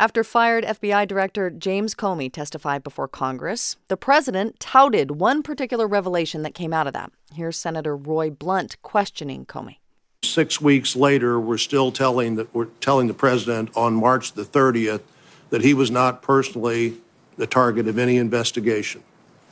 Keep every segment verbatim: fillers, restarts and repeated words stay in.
After fired F B I Director James Comey testified before Congress, the president touted one particular revelation that came out of that. Here's Senator Roy Blunt questioning Comey. Six weeks later, we're still telling that we're telling the president on March the thirtieth that he was not personally the target of any investigation.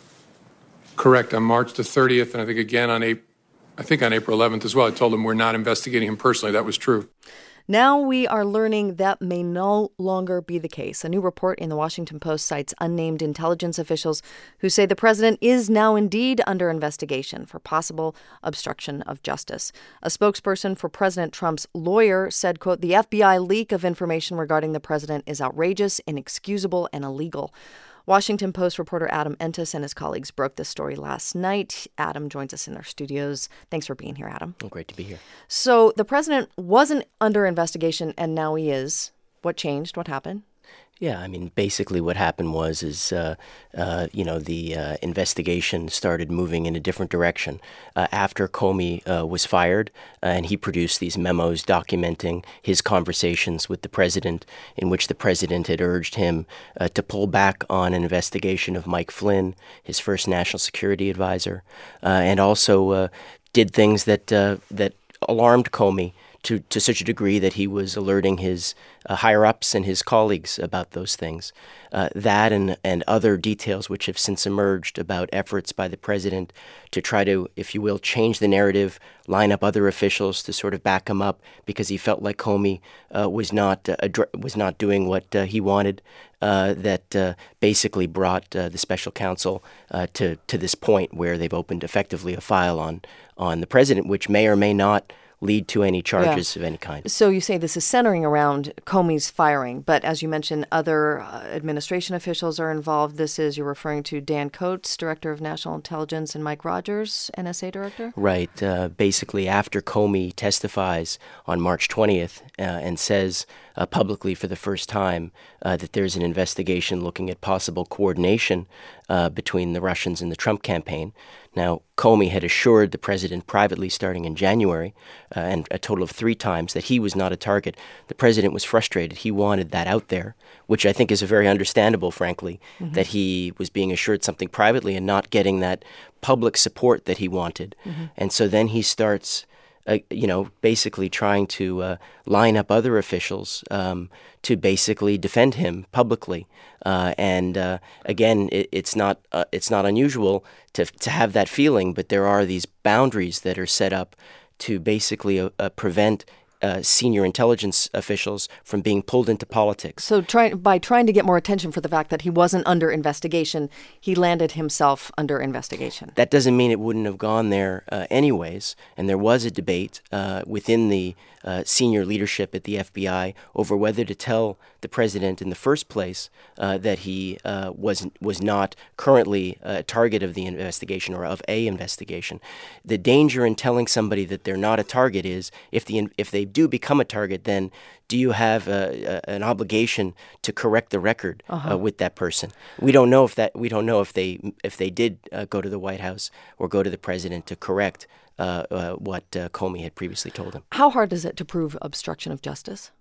Correct. On March the thirtieth, and I think again on April, I think on April eleventh as well, I told him we're not investigating him personally. That was true. Now we are learning that may no longer be the case. A new report in the Washington Post cites unnamed intelligence officials who say the president is now indeed under investigation for possible obstruction of justice. A spokesperson for President Trump's lawyer said, quote, "The F B I leak of information regarding the president is outrageous, inexcusable, and illegal." Washington Post reporter Adam Entis and his colleagues broke this story last night. Adam joins us in our studios. Thanks for being here, Adam. Oh, great to be here. So the president wasn't under investigation, and now he is. What changed? What happened? Yeah, I mean, basically what happened was, is, uh, uh, you know, the uh, investigation started moving in a different direction. Uh, after Comey uh, was fired, uh, and he produced these memos documenting his conversations with the president, in which the president had urged him uh, to pull back on an investigation of Mike Flynn, his first national security advisor, uh, and also uh, did things that uh, that alarmed Comey to, to such a degree that he was alerting his uh, higher-ups and his colleagues about those things. Uh, that and, and other details which have since emerged about efforts by the president to try to, if you will, change the narrative, line up other officials to sort of back him up because he felt like Comey uh, was not uh, adre- was not doing what uh, he wanted, uh, that uh, basically brought uh, the special counsel uh, to, to this point where they've opened effectively a file on, on the president, which may or may not lead to any charges yeah. of any kind. So you say this is centering around Comey's firing, but as you mentioned, other uh, administration officials are involved. This is, you're referring to Dan Coats, Director of National Intelligence, and Mike Rogers, N S A Director? Right. Uh, basically, after Comey testifies on March twentieth uh, and says uh, publicly for the first time uh, that there's an investigation looking at possible coordination uh, between the Russians and the Trump campaign. Now, Comey had assured the president privately starting in January, uh, and a total of three times, that he was not a target. The president was frustrated. He wanted that out there, which I think is very understandable, frankly, mm-hmm. that he was being assured something privately and not getting that public support that he wanted. Mm-hmm. And so then he starts, uh, you know, basically trying to uh, line up other officials um, to basically defend him publicly. Uh, and uh, again, it, it's not uh, it's not unusual to to have that feeling, but there are these boundaries that are set up to basically uh, uh, prevent uh, senior intelligence officials from being pulled into politics. So try, by trying to get more attention for the fact that he wasn't under investigation, he landed himself under investigation. That doesn't mean it wouldn't have gone there uh, anyways. And there was a debate uh, within the uh, senior leadership at the F B I over whether to tell the president in the first place uh, that he uh, was was not currently a target of the investigation or of a investigation. The danger in telling somebody that they're not a target is if the if they do become a target, then do you have a, a, an obligation to correct the record uh-huh. uh, with that person? We don't know if that we don't know if they if they did uh, go to the White House or go to the president to correct uh, uh, what uh, Comey had previously told him. How hard is it to prove obstruction of justice?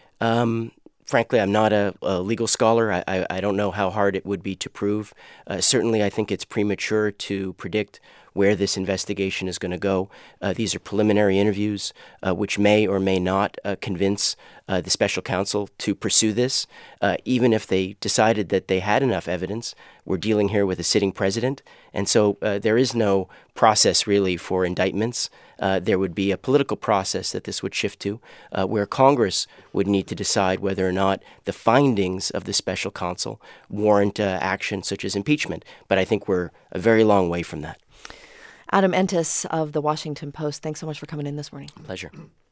Um, Frankly, I'm not a, a legal scholar. I, I, I don't know how hard it would be to prove. Uh, certainly, I think it's premature to predict where this investigation is going to go. Uh, these are preliminary interviews, uh, which may or may not uh, convince uh, the special counsel to pursue this. Uh, even if they decided that they had enough evidence, we're dealing here with a sitting president. And so uh, there is no process really for indictments. Uh, there would be a political process that this would shift to, uh, where Congress would need to decide whether or not the findings of the special counsel warrant uh, action such as impeachment. But I think we're a very long way from that. Adam Entis of The Washington Post, thanks so much for coming in this morning. Pleasure.